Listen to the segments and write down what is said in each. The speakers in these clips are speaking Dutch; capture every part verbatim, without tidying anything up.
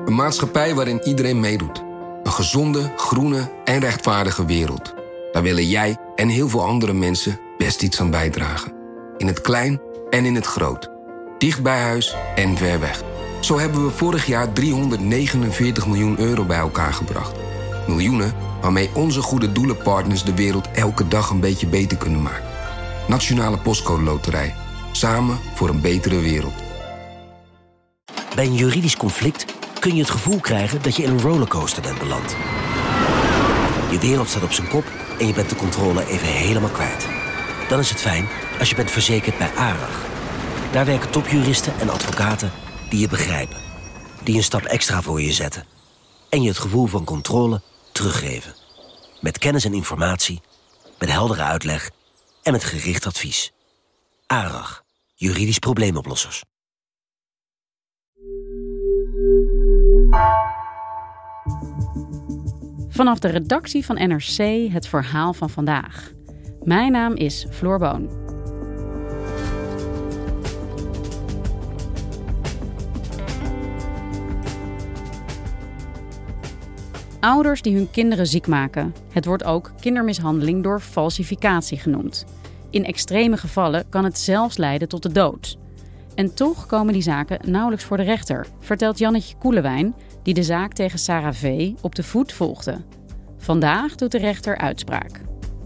Een maatschappij waarin iedereen meedoet. Een gezonde, groene en rechtvaardige wereld. Daar willen jij en heel veel andere mensen best iets aan bijdragen. In het klein en in het groot. Dicht bij huis en ver weg. Zo hebben we vorig jaar driehonderdnegenenveertig miljoen euro bij elkaar gebracht. Miljoenen waarmee onze goede doelenpartners de wereld elke dag een beetje beter kunnen maken. Nationale Postcode Loterij. Samen voor een betere wereld. Bij een juridisch conflict kun je het gevoel krijgen dat je in een rollercoaster bent beland. Je wereld staat op zijn kop en je bent de controle even helemaal kwijt. Dan is het fijn als je bent verzekerd bij ARAG. Daar werken topjuristen en advocaten die je begrijpen. Die een stap extra voor je zetten. En je het gevoel van controle teruggeven. Met kennis en informatie, met heldere uitleg en met gericht advies. ARAG, juridisch probleemoplossers. Vanaf de redactie van N R C het verhaal van vandaag. Mijn naam is Floor Boon. Ouders die hun kinderen ziek maken. Het wordt ook kindermishandeling door falsificatie genoemd. In extreme gevallen kan het zelfs leiden tot de dood. En toch komen die zaken nauwelijks voor de rechter, vertelt Jannetje Koelewijn, die de zaak tegen Sarah V. op de voet volgde. Vandaag doet de rechter uitspraak.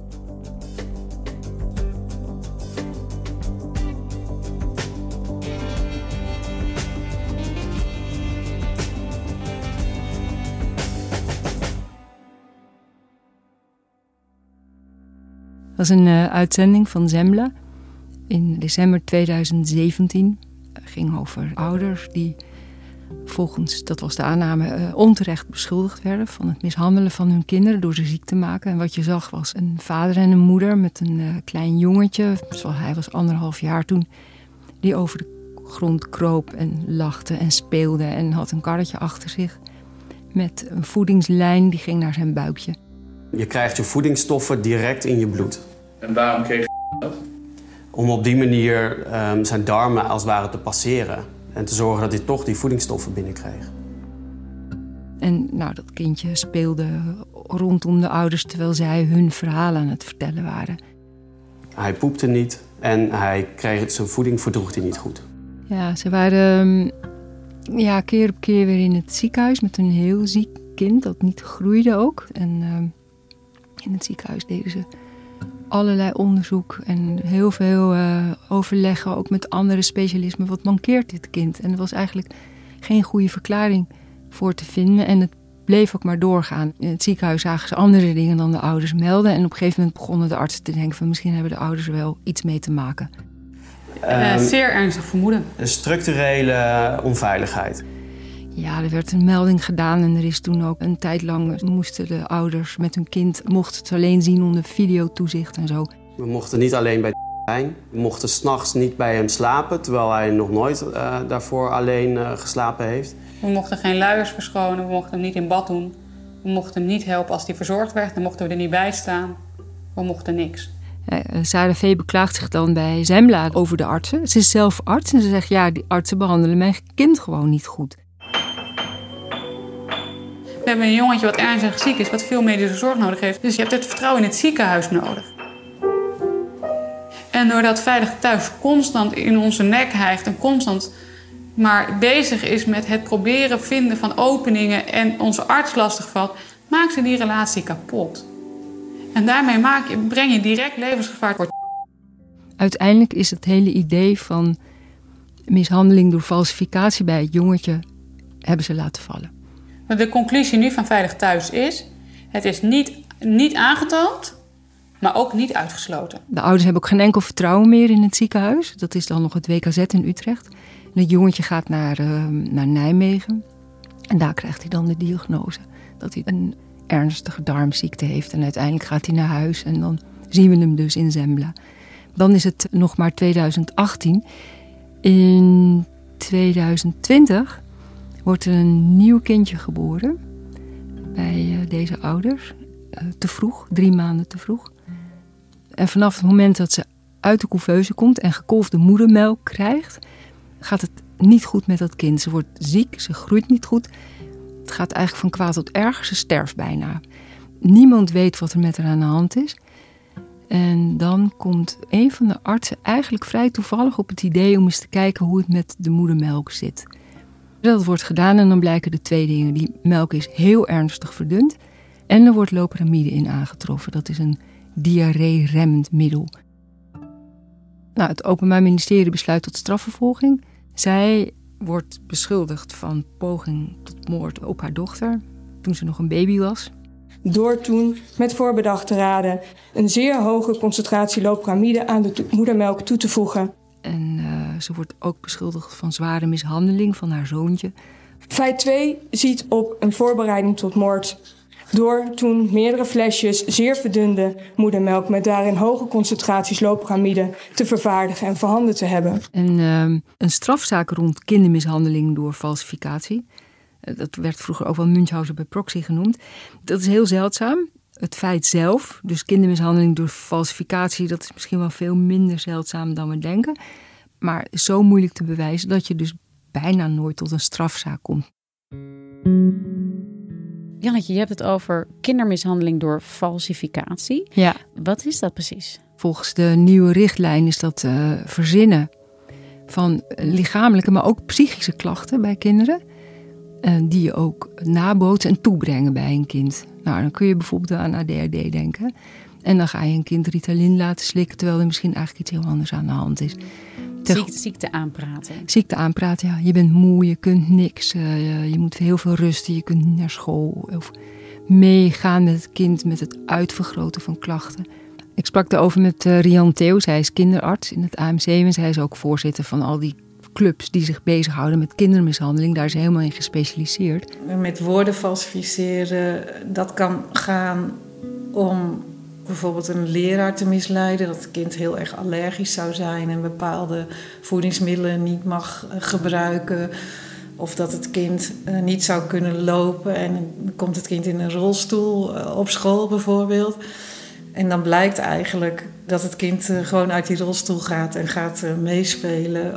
Dat was een uh, uitzending van Zembla in december tweeduizend zeventien. Het ging over ouders die volgens, dat was de aanname, uh, onterecht beschuldigd werden van het mishandelen van hun kinderen door ze ziek te maken. En wat je zag was een vader en een moeder met een uh, klein jongetje, zoals hij was anderhalf jaar toen, die over de grond kroop en lachte en speelde en had een karretje achter zich met een voedingslijn die ging naar zijn buikje. Je krijgt je voedingsstoffen direct in je bloed. En waarom kreeg je dat? Om op die manier um, zijn darmen als het ware te passeren. En te zorgen dat hij toch die voedingsstoffen binnenkreeg. En nou, dat kindje speelde rondom de ouders terwijl zij hun verhaal aan het vertellen waren. Hij poepte niet en hij kreeg, zijn voeding verdroeg hij niet goed. Ja, ze waren ja, keer op keer weer in het ziekenhuis met een heel ziek kind dat niet groeide ook. En uh, in het ziekenhuis deden ze allerlei onderzoek en heel veel uh, overleggen, ook met andere specialisten. Wat mankeert dit kind? En er was eigenlijk geen goede verklaring voor te vinden. En het bleef ook maar doorgaan. In het ziekenhuis zagen ze andere dingen dan de ouders melden. En op een gegeven moment begonnen de artsen te denken van misschien hebben de ouders er wel iets mee te maken. Uh, zeer ernstig vermoeden. Een structurele onveiligheid. Ja, er werd een melding gedaan en er is toen ook een tijd lang moesten de ouders met hun kind mochten het alleen zien onder videotoezicht en zo. We mochten niet alleen bij zijn. We mochten 's nachts niet bij hem slapen, terwijl hij nog nooit uh, daarvoor alleen uh, geslapen heeft. We mochten geen luiers verschonen, we mochten hem niet in bad doen. We mochten hem niet helpen als hij verzorgd werd, dan mochten we er niet bij staan. We mochten niks. Ja, Sarah V. beklaagt zich dan bij Zembla over de artsen. Ze is zelf arts en ze zegt ja, die artsen behandelen mijn kind gewoon niet goed. We hebben een jongetje wat ernstig ziek is, wat veel medische zorg nodig heeft. Dus je hebt het vertrouwen in het ziekenhuis nodig. En doordat Veilig Thuis constant in onze nek hijgt en constant maar bezig is met het proberen vinden van openingen en onze arts lastigvalt, maakt ze die relatie kapot. En daarmee maak je, breng je direct levensgevaar voor. Uiteindelijk is het hele idee van mishandeling door falsificatie bij het jongetje hebben ze laten vallen. De conclusie nu van Veilig Thuis is, het is niet, niet aangetoond, maar ook niet uitgesloten. De ouders hebben ook geen enkel vertrouwen meer in het ziekenhuis. Dat is dan nog het W K Z in Utrecht. En het jongetje gaat naar, uh, naar Nijmegen. En daar krijgt hij dan de diagnose dat hij een ernstige darmziekte heeft. En uiteindelijk gaat hij naar huis en dan zien we hem dus in Zembla. Dan is het nog maar tweeduizend achttien. In tweeduizend twintig wordt er een nieuw kindje geboren bij uh, deze ouders. Uh, te vroeg, drie maanden te vroeg. En vanaf het moment dat ze uit de couveuse komt en gekolfde moedermelk krijgt, gaat het niet goed met dat kind. Ze wordt ziek, ze groeit niet goed. het gaat eigenlijk van kwaad tot erg. Ze sterft bijna. Niemand weet wat er met haar aan de hand is. En dan komt een van de artsen eigenlijk vrij toevallig op het idee om eens te kijken hoe het met de moedermelk zit. Dat wordt gedaan en dan blijken de twee dingen. Die melk is heel ernstig verdund en er wordt loperamide in aangetroffen. Dat is een diarree-remmend middel. Nou, het Openbaar Ministerie besluit tot strafvervolging. Zij wordt beschuldigd van poging tot moord op haar dochter toen ze nog een baby was. Door toen met voorbedachte raden een zeer hoge concentratie loperamide aan de to- moedermelk toe te voegen. En uh, ze wordt ook beschuldigd van zware mishandeling van haar zoontje. Feit twee ziet op een voorbereiding tot moord. Door toen meerdere flesjes zeer verdunde moedermelk met daarin hoge concentraties loperamide te vervaardigen en voorhanden te hebben. En uh, een strafzaak rond kindermishandeling door falsificatie. Uh, dat werd vroeger ook wel Münchhausen bij proxy genoemd. Dat is heel zeldzaam. Het feit zelf, dus kindermishandeling door falsificatie, dat is misschien wel veel minder zeldzaam dan we denken. Maar zo moeilijk te bewijzen dat je dus bijna nooit tot een strafzaak komt. Jannetje, je hebt het over kindermishandeling door falsificatie. Ja. Wat is dat precies? Volgens de nieuwe richtlijn is dat uh, verzinnen van lichamelijke, maar ook psychische klachten bij kinderen. Uh, die je ook nabootsen en toebrengen bij een kind. Nou, dan kun je bijvoorbeeld aan A D H D denken. En dan ga je een kind Ritalin laten slikken, terwijl er misschien eigenlijk iets heel anders aan de hand is. Ter... Ziekte, ziekte aanpraten. Ziekte aanpraten, ja. Je bent moe, je kunt niks. Uh, je moet heel veel rusten, je kunt niet naar school. Of meegaan met het kind, met het uitvergroten van klachten. Ik sprak daarover met uh, Rian Theeuws. Hij is kinderarts in het A M C. En zij is ook voorzitter van al die clubs die zich bezighouden met kindermishandeling. Daar is hij helemaal in gespecialiseerd. Met woorden falsificeren, dat kan gaan om bijvoorbeeld een leraar te misleiden. Dat het kind heel erg allergisch zou zijn en bepaalde voedingsmiddelen niet mag gebruiken. Of dat het kind uh, niet zou kunnen lopen en dan komt het kind in een rolstoel uh, op school bijvoorbeeld. En dan blijkt eigenlijk dat het kind uh, gewoon uit die rolstoel gaat en gaat uh, meespelen.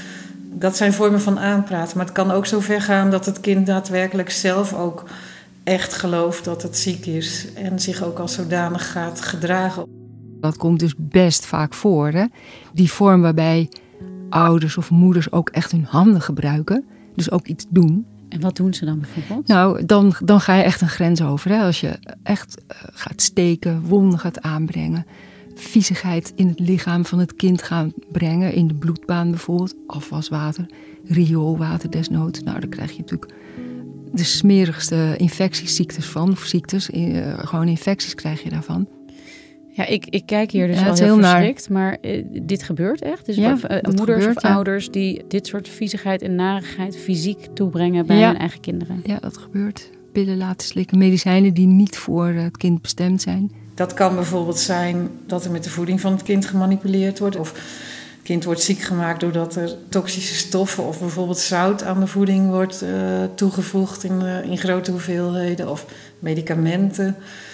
Dat zijn vormen van aanpraten. Maar het kan ook zo ver gaan dat het kind daadwerkelijk zelf ook echt gelooft dat het ziek is. En zich ook als zodanig gaat gedragen. Dat komt dus best vaak voor, hè? Die vorm waarbij ouders of moeders ook echt hun handen gebruiken. Dus ook iets doen. En wat doen ze dan bijvoorbeeld? Nou, dan, dan ga je echt een grens over. Hè? Als je echt uh, gaat steken, wonden gaat aanbrengen. Viezigheid in het lichaam van het kind gaan brengen. In de bloedbaan bijvoorbeeld. Afwaswater, rioolwater desnoods. Nou, dan krijg je natuurlijk de smerigste infectieziektes van. Of ziektes, uh, gewoon infecties krijg je daarvan. Ja, ik, ik kijk hier dus ja, wel heel, heel verschrikt, naar. maar uh, dit gebeurt echt? Dus ja, of, uh, moeders gebeurt, of ja. ouders die dit soort viezigheid en narigheid fysiek toebrengen bij ja. hun eigen kinderen? Ja, dat gebeurt. Pillen laten slikken, medicijnen die niet voor het kind bestemd zijn. Dat kan bijvoorbeeld zijn dat er met de voeding van het kind gemanipuleerd wordt. Of het kind wordt ziek gemaakt doordat er toxische stoffen of bijvoorbeeld zout aan de voeding wordt uh, toegevoegd in, uh, in grote hoeveelheden. Of medicamenten.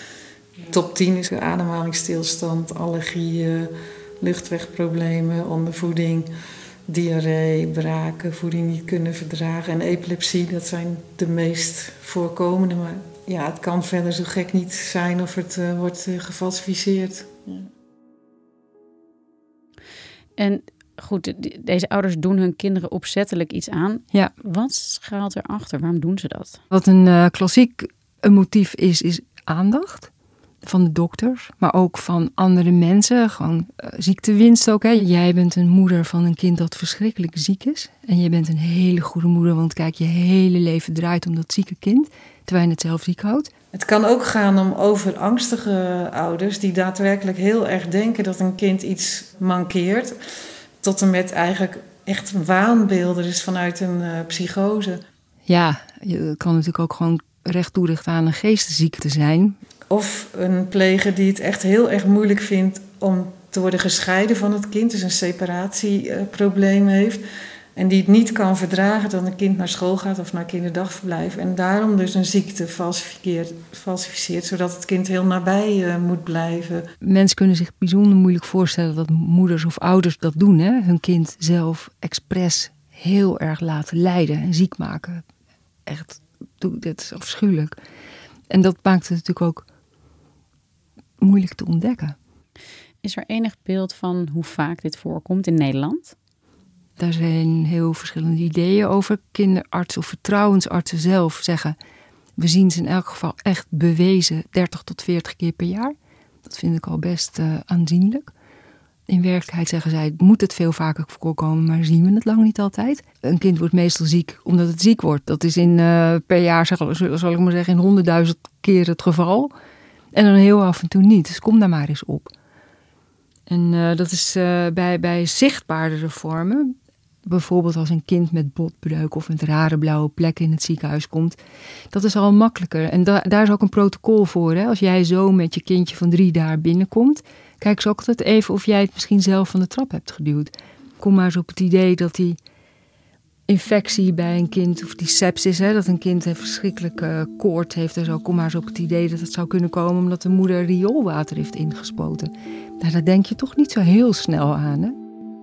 Top tien is ademhalingsstilstand, allergieën, luchtwegproblemen, ondervoeding, diarree, braken, voeding niet kunnen verdragen en epilepsie. Dat zijn de meest voorkomende. Maar ja, het kan verder zo gek niet zijn of het uh, wordt uh, gefalsificeerd. Ja. En goed, deze ouders doen hun kinderen opzettelijk iets aan. Ja. Wat schuilt erachter? Waarom doen ze dat? Wat een uh, klassiek een motief is, is aandacht. Van de dokters, maar ook van andere mensen. Gewoon uh, ziektewinst ook. Hè. Jij bent een moeder van een kind dat verschrikkelijk ziek is. En je bent een hele goede moeder, want kijk, je hele leven draait om dat zieke kind. Terwijl je het zelf ziek houdt. Het kan ook gaan om overangstige ouders die daadwerkelijk heel erg denken dat een kind iets mankeert. Tot en met eigenlijk echt waanbeelden, dus vanuit een uh, psychose. Ja, je kan natuurlijk ook gewoon recht toerichten aan een geestesziekte zijn. Of een pleger die het echt heel erg moeilijk vindt om te worden gescheiden van het kind. Dus een separatieprobleem heeft. En die het niet kan verdragen dat een kind naar school gaat of naar kinderdagverblijf. En daarom dus een ziekte falsificeert, zodat het kind heel nabij uh, moet blijven. Mensen kunnen zich bijzonder moeilijk voorstellen dat moeders of ouders dat doen. Hè? Hun kind zelf expres heel erg laten lijden en ziek maken. Echt doe, dat is afschuwelijk. En dat maakt het natuurlijk ook moeilijk te ontdekken. Is er enig beeld van hoe vaak dit voorkomt in Nederland? Daar zijn heel verschillende ideeën over. Kinderartsen of vertrouwensartsen zelf zeggen... we zien ze in elk geval echt bewezen dertig tot veertig keer per jaar. Dat vind ik al best uh, aanzienlijk. In werkelijkheid zeggen zij, moet het veel vaker voorkomen, maar zien we het lang niet altijd. Een kind wordt meestal ziek omdat het ziek wordt. Dat is in, uh, per jaar, zal, zal ik maar zeggen, in honderdduizend keer het geval. En dan heel af en toe niet. Dus kom daar maar eens op. En uh, dat is uh, bij, bij zichtbaardere vormen. Bijvoorbeeld als een kind met botbreuk of met rare blauwe plekken in het ziekenhuis komt. Dat is al makkelijker. En da- daar is ook een protocol voor. Hè? Als jij zo met je kindje van drie daar binnenkomt, kijk eens ook altijd even of jij het misschien zelf van de trap hebt geduwd. Kom maar eens op het idee dat die infectie bij een kind, of die sepsis, hè, dat een kind een verschrikkelijke koort heeft en zo. Kom maar eens op het idee dat het zou kunnen komen omdat de moeder rioolwater heeft ingespoten. Nou, daar denk je toch niet zo heel snel aan, hè?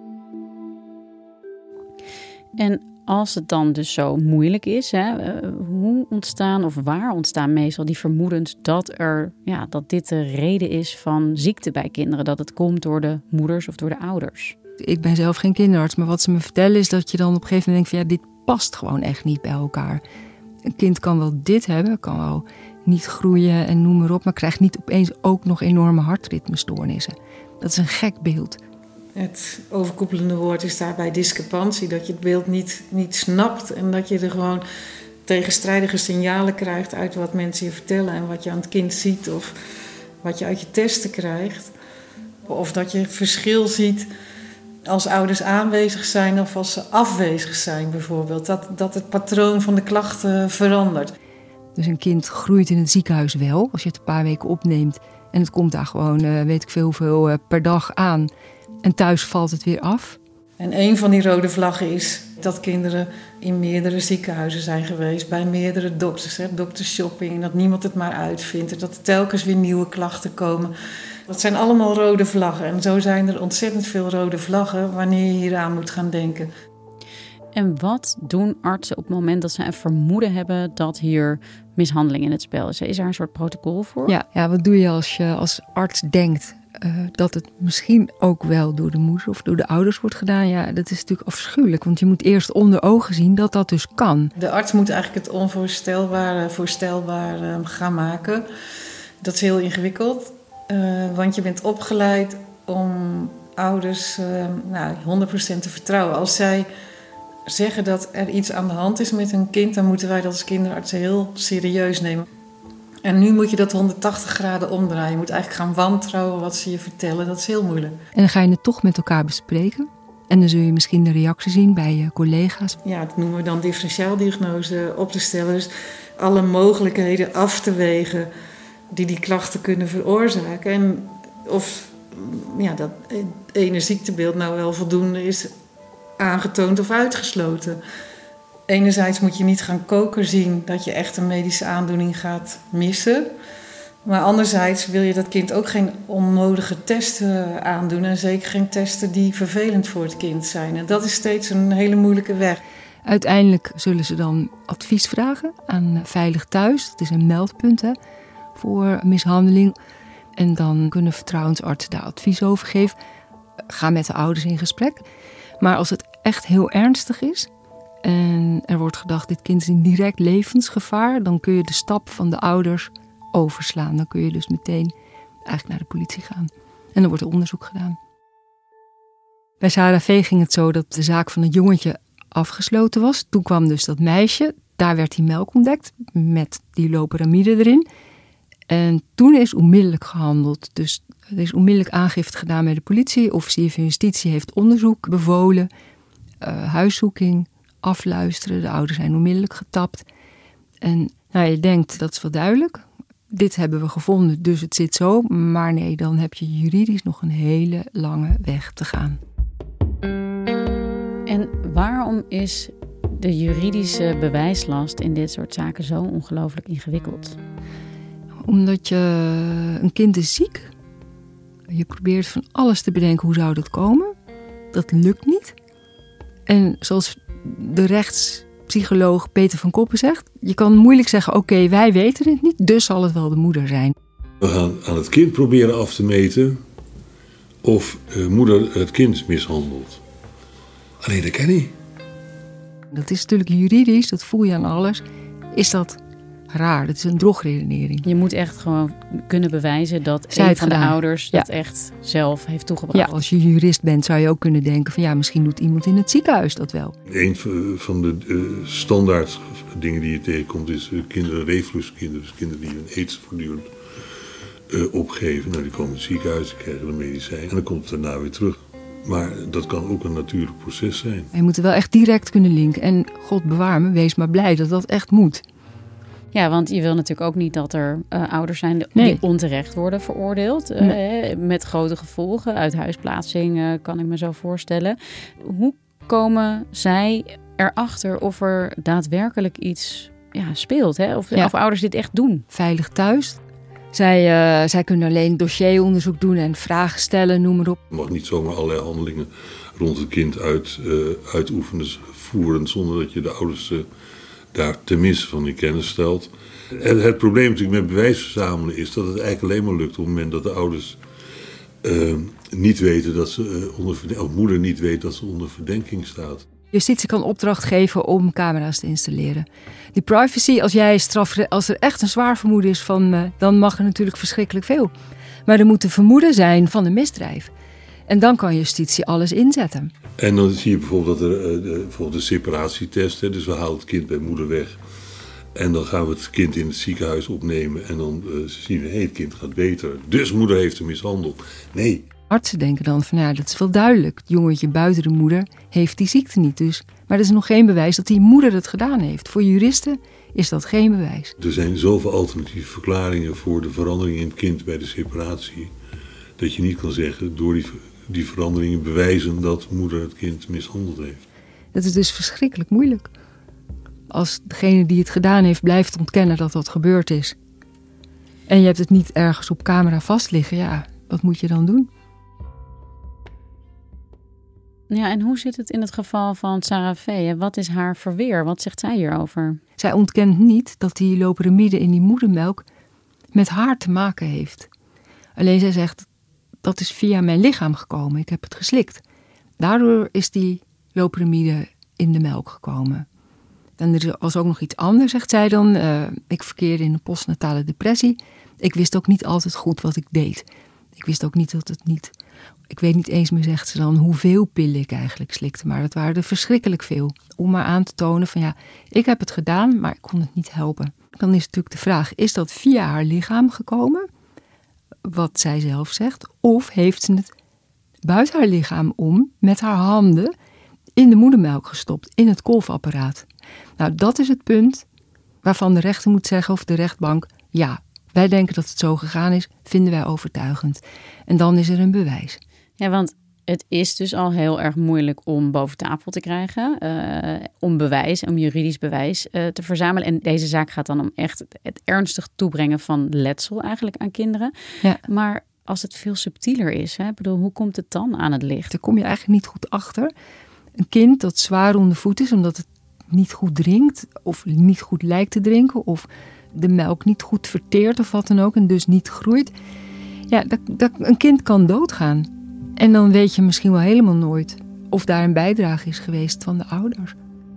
En als het dan dus zo moeilijk is, hè, hoe ontstaan of waar ontstaan meestal die vermoedens dat, er, ja, dat dit de reden is van ziekte bij kinderen? Dat het komt door de moeders of door de ouders? Ik ben zelf geen kinderarts, maar wat ze me vertellen is dat je dan op een gegeven moment denkt van ja, dit past gewoon echt niet bij elkaar. Een kind kan wel dit hebben, kan wel niet groeien en noem maar op, maar krijgt niet opeens ook nog enorme hartritmestoornissen. Dat is een gek beeld. Het overkoepelende woord is daarbij discrepantie. Dat je het beeld niet, niet snapt en dat je er gewoon tegenstrijdige signalen krijgt uit wat mensen je vertellen en wat je aan het kind ziet of wat je uit je testen krijgt. Of dat je verschil ziet als ouders aanwezig zijn of als ze afwezig zijn bijvoorbeeld. Dat, dat het patroon van de klachten verandert. Dus een kind groeit in het ziekenhuis wel, als je het een paar weken opneemt en het komt daar gewoon, uh, weet ik veel, hoeveel uh, per dag aan. En thuis valt het weer af. En een van die rode vlaggen is dat kinderen in meerdere ziekenhuizen zijn geweest. Bij meerdere dokters, hè, doktershopping. Dat niemand het maar uitvindt. Dat er telkens weer nieuwe klachten komen. Dat zijn allemaal rode vlaggen. En zo zijn er ontzettend veel rode vlaggen wanneer je hieraan moet gaan denken. En wat doen artsen op het moment dat ze een vermoeden hebben dat hier mishandeling in het spel is? Is er een soort protocol voor? Ja, ja, wat doe je als je als arts denkt uh, dat het misschien ook wel door de moeder of door de ouders wordt gedaan? Ja, dat is natuurlijk afschuwelijk, want je moet eerst onder ogen zien dat dat dus kan. De arts moet eigenlijk het onvoorstelbare voorstelbaar uh, gaan maken. Dat is heel ingewikkeld, uh, want je bent opgeleid om ouders uh, nou, honderd procent te vertrouwen. Als zij zeggen dat er iets aan de hand is met hun kind, dan moeten wij dat als kinderartsen heel serieus nemen. En nu moet je dat honderdtachtig graden omdraaien. Je moet eigenlijk gaan wantrouwen wat ze je vertellen. Dat is heel moeilijk. En dan ga je het toch met elkaar bespreken. En dan zul je misschien de reactie zien bij je collega's. Ja, dat noemen we dan differentiaaldiagnose op te stellen. Dus alle mogelijkheden af te wegen die die klachten kunnen veroorzaken. En of ja, dat ene ziektebeeld nou wel voldoende is aangetoond of uitgesloten. Enerzijds moet je niet gaan koken zien dat je echt een medische aandoening gaat missen. Maar anderzijds wil je dat kind ook geen onnodige testen aandoen. En zeker geen testen die vervelend voor het kind zijn. En dat is steeds een hele moeilijke weg. Uiteindelijk zullen ze dan advies vragen aan Veilig Thuis. Dat is een meldpunt hè, voor mishandeling. En dan kunnen vertrouwensartsen daar advies over geven. Ga met de ouders in gesprek. Maar als het echt heel ernstig is en er wordt gedacht dit kind is in direct levensgevaar, dan kun je de stap van de ouders overslaan. Dan kun je dus meteen eigenlijk naar de politie gaan. En dan wordt er onderzoek gedaan. Bij Sarah V ging het zo dat de zaak van het jongetje afgesloten was. Toen kwam dus dat meisje, daar werd die melk ontdekt met die loperamide erin. En toen is onmiddellijk gehandeld. Dus er is onmiddellijk aangifte gedaan bij de politie. Officier van Justitie heeft onderzoek bevolen. Uh, huiszoeking, afluisteren. De ouders zijn onmiddellijk getapt. En nou, je denkt, dat is wel duidelijk. Dit hebben we gevonden, dus het zit zo. Maar nee, dan heb je juridisch nog een hele lange weg te gaan. En waarom is de juridische bewijslast in dit soort zaken zo ongelooflijk ingewikkeld? Omdat je een kind is ziek. Je probeert van alles te bedenken hoe zou dat komen. Dat lukt niet. En zoals de rechts psycholoog Peter van Koppen zegt. Je kan moeilijk zeggen, oké, okay, wij weten het niet, dus zal het wel de moeder zijn. We gaan aan het kind proberen af te meten of uh, moeder het kind mishandelt. Alleen dat kan niet. Dat is natuurlijk juridisch, dat voel je aan alles. Is dat raar? Dat is een drogredenering. Je moet echt gewoon kunnen bewijzen dat Zij een het van de gedaan. ouders Ja. dat echt zelf heeft toegebracht. Ja, als je jurist bent zou je ook kunnen denken van ja, misschien doet iemand in het ziekenhuis dat wel. Een van de uh, standaard dingen die je tegenkomt is uh, kinderen, refluxkinderen. Dus kinderen die hun aids voortdurend uh, opgeven. Nou, die komen in het ziekenhuis, die krijgen een medicijn en dan komt het daarna weer terug. Maar dat kan ook een natuurlijk proces zijn. Je moet er wel echt direct kunnen linken. En God bewaar me, wees maar blij dat dat echt moet. Ja, want je wil natuurlijk ook niet dat er uh, ouders zijn die Nee. onterecht worden veroordeeld. Uh, Nee. Met grote gevolgen. Uithuisplaatsing uh, kan ik me zo voorstellen. Hoe komen zij erachter of er daadwerkelijk iets ja, speelt? Hè? Of, Ja. of ouders dit echt doen? Veilig thuis. Zij, uh, zij kunnen alleen dossieronderzoek doen en vragen stellen, noem maar op. Je mag niet zomaar allerlei handelingen rond het kind uit, uh, uitoefenen, voeren, zonder dat je de ouders uh, daar tenminste van in kennis stelt. En het probleem natuurlijk met bewijs verzamelen is dat het eigenlijk alleen maar lukt op het moment dat de ouders uh, niet weten dat ze uh, onder verdenking, of moeder niet weet dat ze onder verdenking staat. Justitie kan opdracht geven om camera's te installeren. Die privacy, als jij straf, als er echt een zwaar vermoeden is van, uh, dan mag er natuurlijk verschrikkelijk veel. Maar er moet een vermoeden zijn van een misdrijf. En dan kan justitie alles inzetten. En dan zie je bijvoorbeeld dat er uh, de, bijvoorbeeld de separatietest, hè, dus we halen het kind bij moeder weg. En dan gaan we het kind in het ziekenhuis opnemen en dan uh, zien we, hé, het kind gaat beter. Dus moeder heeft hem mishandeld. Nee. Artsen denken dan van, ja, dat is wel duidelijk. Het jongetje buiten de moeder heeft die ziekte niet dus. Maar er is nog geen bewijs dat die moeder het gedaan heeft. Voor juristen is dat geen bewijs. Er zijn zoveel alternatieve verklaringen voor de verandering in het kind bij de separatie, dat je niet kan zeggen, door die, die veranderingen bewijzen dat moeder het kind mishandeld heeft. Dat is dus verschrikkelijk moeilijk. Als degene die het gedaan heeft blijft ontkennen dat dat gebeurd is. En je hebt het niet ergens op camera vast liggen, ja, wat moet je dan doen? Ja, en hoe zit het in het geval van Sarah V? Wat is haar verweer? Wat zegt zij hierover? Zij ontkent niet dat die loperamide in die moedermelk met haar te maken heeft. Alleen zij zegt, dat is via mijn lichaam gekomen. Ik heb het geslikt. Daardoor is die loperamide in de melk gekomen. En er was ook nog iets anders, zegt zij dan. Uh, ik verkeerde in een postnatale depressie. Ik wist ook niet altijd goed wat ik deed. Ik wist ook niet dat het niet... Ik weet niet eens meer, zegt ze dan, hoeveel pillen ik eigenlijk slikte. Maar dat waren er verschrikkelijk veel. Om maar aan te tonen van ja, ik heb het gedaan, maar ik kon het niet helpen. Dan is natuurlijk de vraag, is dat via haar lichaam gekomen? Wat zij zelf zegt. Of heeft ze het buiten haar lichaam om, met haar handen, in de moedermelk gestopt, in het kolfapparaat. Nou, dat is het punt waarvan de rechter moet zeggen, of de rechtbank, ja, wij denken dat het zo gegaan is, vinden wij overtuigend. En dan is er een bewijs. Ja, want het is dus al heel erg moeilijk om boven tafel te krijgen. Uh, om bewijs, om juridisch bewijs uh, te verzamelen. En deze zaak gaat dan om echt het, het ernstig toebrengen van letsel eigenlijk aan kinderen. Ja. Maar als het veel subtieler is, hè, bedoel, hoe komt het dan aan het licht? Daar kom je eigenlijk niet goed achter. Een kind dat zwaar onder voet is omdat het niet goed drinkt of niet goed lijkt te drinken of de melk niet goed verteert of wat dan ook en dus niet groeit. Ja, dat, dat, een kind kan doodgaan. En dan weet je misschien wel helemaal nooit of daar een bijdrage is geweest van de ouders.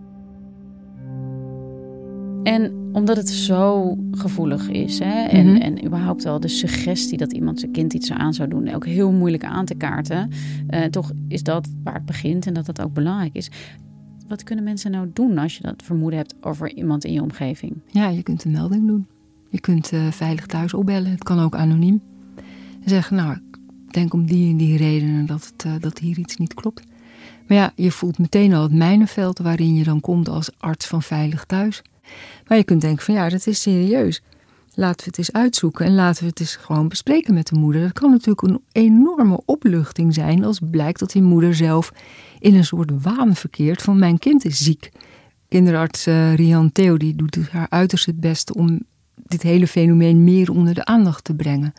En omdat het zo gevoelig is, hè, en, Mm-hmm. en überhaupt wel de suggestie dat iemand zijn kind iets aan zou doen, ook heel moeilijk aan te kaarten. Uh, toch is dat waar het begint en dat dat ook belangrijk is. Wat kunnen mensen nou doen als je dat vermoeden hebt over iemand in je omgeving? Ja, je kunt een melding doen. Je kunt uh, veilig thuis opbellen. Het kan ook anoniem. En zeggen, nou, ik denk om die en die redenen dat, het, uh, dat hier iets niet klopt. Maar ja, je voelt meteen al het mijnenveld waarin je dan komt als arts van veilig thuis. Maar je kunt denken van ja, dat is serieus. Laten we het eens uitzoeken en laten we het eens gewoon bespreken met de moeder. Dat kan natuurlijk een enorme opluchting zijn als blijkt dat die moeder zelf in een soort waan verkeert van mijn kind is ziek. Kinderarts uh, Rian Theo die doet haar uiterst het beste om dit hele fenomeen meer onder de aandacht te brengen.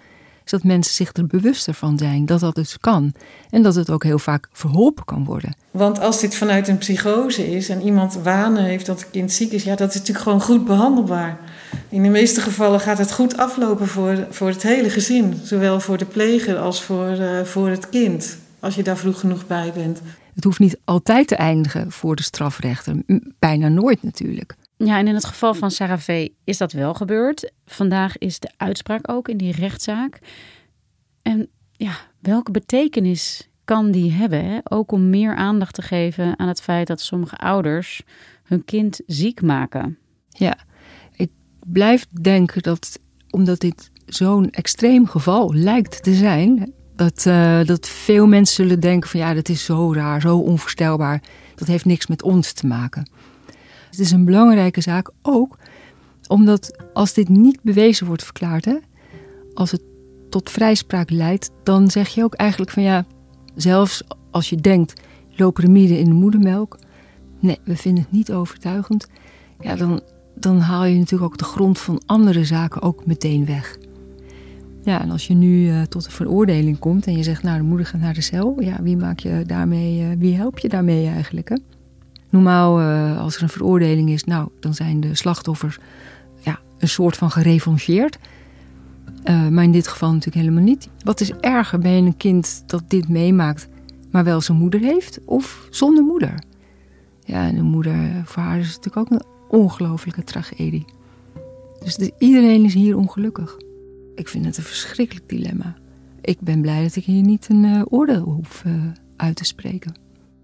is dat mensen zich er bewuster van zijn dat dat dus kan. En dat het ook heel vaak verholpen kan worden. Want als dit vanuit een psychose is en iemand wanen heeft dat het kind ziek is, ja, dat is natuurlijk gewoon goed behandelbaar. In de meeste gevallen gaat het goed aflopen voor, voor het hele gezin. Zowel voor de pleger als voor, uh, voor het kind. Als je daar vroeg genoeg bij bent. Het hoeft niet altijd te eindigen voor de strafrechter. Bijna nooit natuurlijk. Ja, en in het geval van Sarah V. is dat wel gebeurd. Vandaag is de uitspraak ook in die rechtszaak. En ja, welke betekenis kan die hebben? Hè? Ook om meer aandacht te geven aan het feit dat sommige ouders hun kind ziek maken. Ja, ik blijf denken dat omdat dit zo'n extreem geval lijkt te zijn, dat, uh, dat veel mensen zullen denken van ja, dat is zo raar, zo onvoorstelbaar. Dat heeft niks met ons te maken. Het is een belangrijke zaak ook omdat als dit niet bewezen wordt verklaard, hè, als het tot vrijspraak leidt, dan zeg je ook eigenlijk van ja, zelfs als je denkt loperamide in de moedermelk, nee, we vinden het niet overtuigend, ja, dan, dan haal je natuurlijk ook de grond van andere zaken ook meteen weg. Ja, en als je nu uh, tot een veroordeling komt en je zegt, nou, de moeder gaat naar de cel, ja, wie maak je daarmee, uh, wie help je daarmee eigenlijk, hè? Normaal, uh, als er een veroordeling is, nou, dan zijn de slachtoffers ja, een soort van gerevancheerd. Uh, maar in dit geval natuurlijk helemaal niet. Wat is erger bij een kind dat dit meemaakt, maar wel zijn moeder heeft, of zonder moeder? Ja, en een moeder, voor haar is het natuurlijk ook een ongelofelijke tragedie. Dus de, iedereen is hier ongelukkig. Ik vind het een verschrikkelijk dilemma. Ik ben blij dat ik hier niet een uh, oordeel hoef uh, uit te spreken.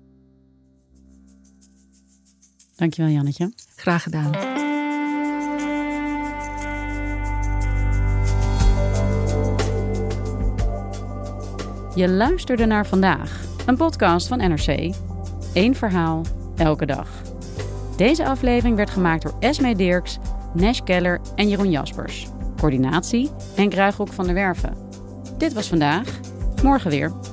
Dankjewel, Jannetje. Graag gedaan. Je luisterde naar Vandaag, een podcast van N R C. Eén verhaal, elke dag. Deze aflevering werd gemaakt door Esmee Dirks, Nash Keller en Jeroen Jaspers. Coördinatie Henk Ruigrok van der Werven. Dit was Vandaag, morgen weer.